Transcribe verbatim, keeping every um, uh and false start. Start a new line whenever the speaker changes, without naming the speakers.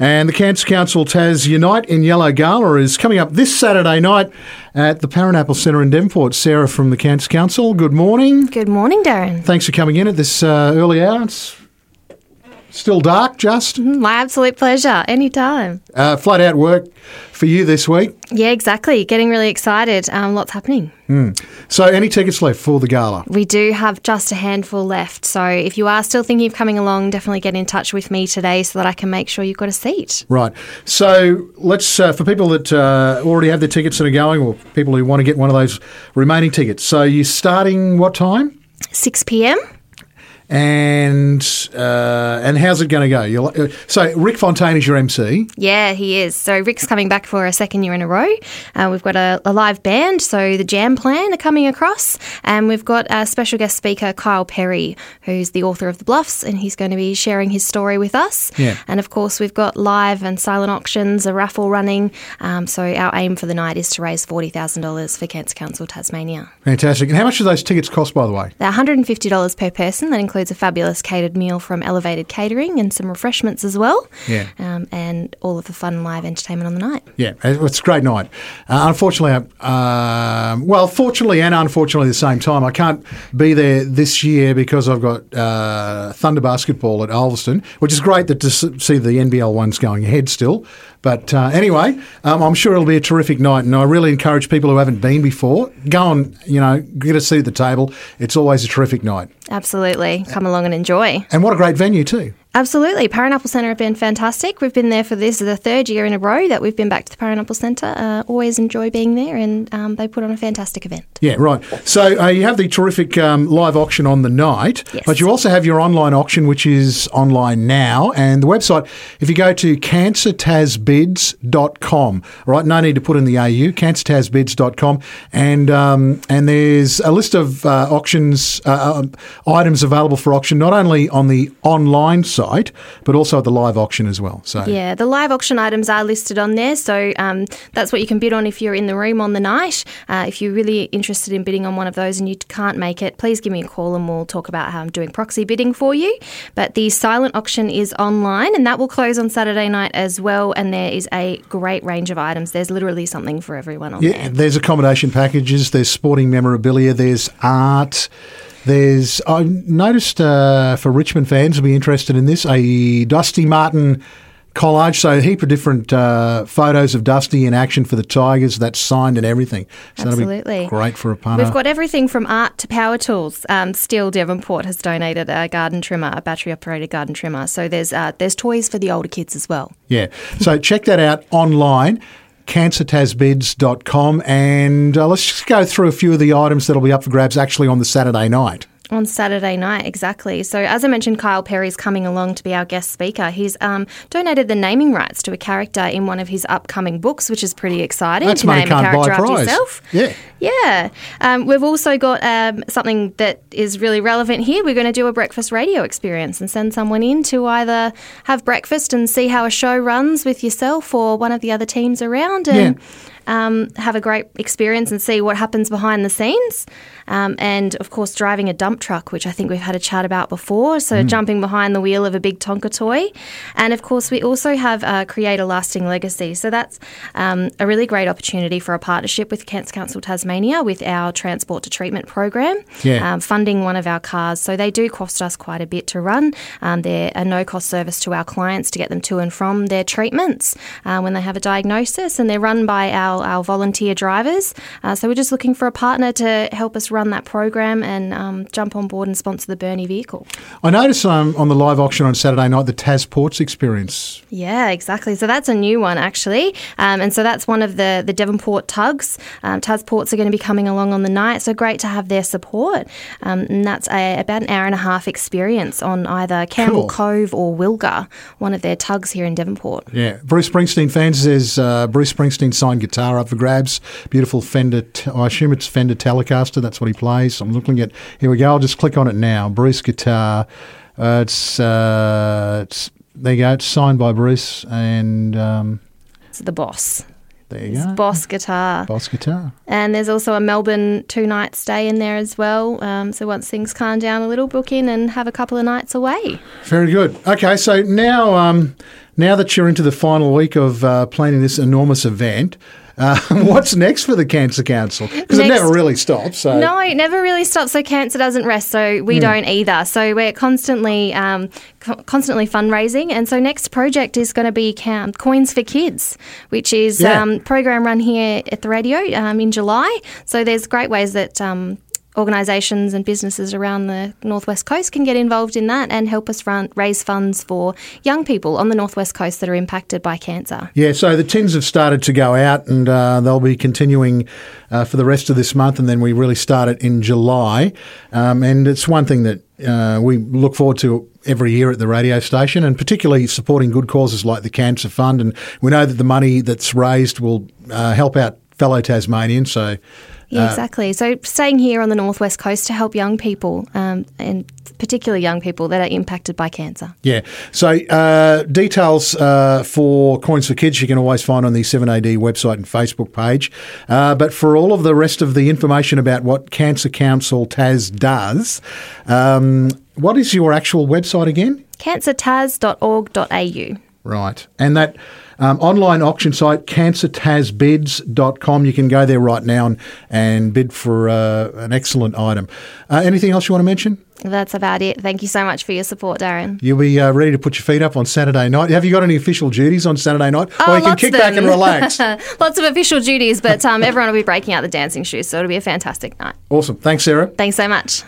And the Cancer Council Tas Unite in Yellow Gala is coming up this Saturday night at the Paranapple Centre in Devonport. Sarah from the Cancer Council, good morning.
Good morning, Darren.
Thanks for coming in at this uh, early hour. It's still dark, just.
My absolute pleasure. Anytime.
Uh, flat out work for you this week.
Yeah, exactly. Getting really excited. Um, lots happening.
Mm. So any tickets left for the gala?
We do have just a handful left. So if you are still thinking of coming along, definitely get in touch with me today so that I can make sure you've got a seat.
Right. So let's, uh, for people that uh, already have their tickets and are going, or people who want to get one of those remaining tickets. So you're starting what time?
six p.m.
And uh, and how's it going to go? You're, uh, so Rick Fontaine is your M C.
Yeah, he is. So Rick's coming back for a second year in a row. Uh, we've got a, a live band, so the Jam Plan are coming across, and we've got a special guest speaker, Kyle Perry, who's the author of The Bluffs, and he's going to be sharing his story with us.
Yeah.
And of course, we've got live and silent auctions, a raffle running. Um, so our aim for the night is to raise forty thousand dollars for Cancer Council Tasmania.
Fantastic. And how much do those tickets cost, by the way?
They're one hundred fifty dollars per person. That includes a fabulous catered meal from Elevated Catering and some refreshments as well.
Yeah.
Um, and all of the fun live entertainment on the night.
Yeah, it's a great night. Uh, unfortunately, uh, well, fortunately and unfortunately at the same time, I can't be there this year because I've got uh, Thunder Basketball at Ulverstone, which is great that to see the N B L ones going ahead still. But uh, anyway, um, I'm sure it'll be a terrific night, and I really encourage people who haven't been before, go and, you know, get a seat at the table. It's always a terrific night.
Absolutely. Come along and enjoy.
And what a great venue too.
Absolutely. Paranapple Centre have been fantastic. We've been there for this the third year in a row that we've been back to the Paranapple Centre. Uh, always enjoy being there, and um, they put on a fantastic event.
Yeah, right. So uh, you have the terrific um, live auction on the night,
yes.
But you also have your online auction, which is online now. And the website, if you go to cancer tas bids dot com, right, no need to put in the A U, cancer tas bids dot com, and um, and there's a list of uh, auctions, uh, uh, items available for auction, not only on the online site, Site, but also at the live auction as well. So
yeah, the live auction items are listed on there, so um, that's what you can bid on if you're in the room on the night. Uh, if you're really interested in bidding on one of those and you can't make it, please give me a call and we'll talk about how I'm doing proxy bidding for you. But the silent auction is online, and that will close on Saturday night as well, and there is a great range of items. There's literally something for everyone on
yeah,
there.
There's accommodation packages, there's sporting memorabilia, there's art. There's, I noticed uh, for Richmond fans will be interested in this, a Dusty Martin collage. So a heap of different uh, photos of Dusty in action for the Tigers. That's signed and everything. So
Absolutely.
That'll be great for a punter.
We've got everything from art to power tools. Um, Steel Devonport has donated a garden trimmer, a battery-operated garden trimmer. So there's uh, there's toys for the older kids as well.
Yeah. So check that out online. cancer tas bids dot com, and uh, let's just go through a few of the items that'll be up for grabs actually on the Saturday night.
On Saturday night, exactly. So as I mentioned, Kyle Perry's coming along to be our guest speaker. He's um, donated the naming rights to a character in one of his upcoming books, which is pretty exciting.
That's
to
money
name
can't
a character
buy a
after
prize.
yourself.
Yeah.
Yeah. Um, we've also got um, something that is really relevant here. We're going to do a breakfast radio experience and send someone in to either have breakfast and see how a show runs with yourself or one of the other teams around, and
Yeah.
Um, have a great experience and see what happens behind the scenes. Um, and, of course, driving a dump truck, which I think we've had a chat about before. So mm. jumping behind the wheel of a big Tonka toy. And, of course, we also have uh, Create a Lasting Legacy. So that's um, a really great opportunity for a partnership with Cancer Council Tasmania with our Transport to Treatment program,
yeah.
um, funding one of our cars. So they do cost us quite a bit to run. Um, they're a no-cost service to our clients to get them to and from their treatments uh, when they have a diagnosis, and they're run by our our volunteer drivers. Uh, so we're just looking for a partner to help us run that program and um, jump on board and sponsor the Bernie vehicle.
I noticed um, on the live auction on Saturday night, the Tas Ports experience.
Yeah, exactly. So that's a new one, actually. Um, and so that's one of the, the Devonport tugs. Um, Tas Ports are going to be coming along on the night, so great to have their support. Um, and that's a, about an hour and a half experience on either Campbell
Cool.
Cove or Wilga, one of their tugs here in Devonport.
Yeah. Bruce Springsteen fans, there's uh, Bruce Springsteen signed guitar up for grabs. Beautiful Fender, t- I assume it's Fender Telecaster, that's what he plays. I'm looking at, here we go, I'll just click on it now. Bruce guitar, uh, it's, uh, it's, there you go, it's signed by Bruce, and um,
It's the Boss.
there you
It's
go.
Boss guitar.
Boss guitar.
And there's also a Melbourne two-night stay in there as well. Um, so once things calm down a little, book in and have a couple of nights away.
Very good. Okay, so now um, now that you're into the final week of uh, planning this enormous event, uh, what's next for the Cancer Council? Because it never really stops. So.
No, it never really stops. So cancer doesn't rest. So we mm. don't either. So we're constantly, um, co- constantly fundraising. And so next project is going to be Cam- Coins for Kids, which is a yeah. um, program run here at the radio um, in July. So there's great ways that um, organisations and businesses around the North West Coast can get involved in that and help us run, raise funds for young people on the North West Coast that are impacted by cancer.
Yeah, so the tins have started to go out and uh, they'll be continuing uh, for the rest of this month, and then we really start it in July. Um, and it's one thing that uh, we look forward to every year at the radio station, and particularly supporting good causes like the Cancer Fund. And we know that the money that's raised will uh, help out fellow Tasmanians, so...
Yeah, exactly. So staying here on the North West Coast to help young people, um, and particularly young people that are impacted by cancer.
Yeah. So uh, details uh, for Coins for Kids you can always find on the seven A D website and Facebook page. Uh, but for all of the rest of the information about what Cancer Council Tas does, um, what is your actual website again?
cancer tas dot org dot a u.
Right. And that um, online auction site, cancer tas bids dot com, you can go there right now and, and bid for uh, an excellent item. Uh, anything else you want to mention?
That's about it. Thank you so much for your support, Darren.
You'll be uh, ready to put your feet up on Saturday night. Have you got any official duties on Saturday night?
Oh,
or you can kick back and relax?
Lots of official duties, but um, everyone will be breaking out the dancing shoes, so it'll be a fantastic night.
Awesome. Thanks, Sarah.
Thanks so much.